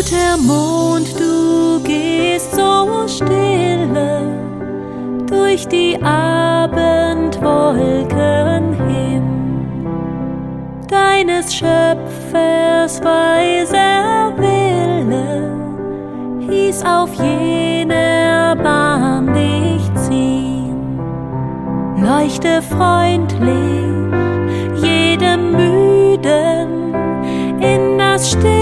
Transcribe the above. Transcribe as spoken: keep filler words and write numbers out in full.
Guter Mond, du gehst so stille durch die Abendwolken hin. Deines Schöpfers weiser Wille hieß auf jener Bahn dich ziehen. Leuchte freundlich jedem Müden in das Stille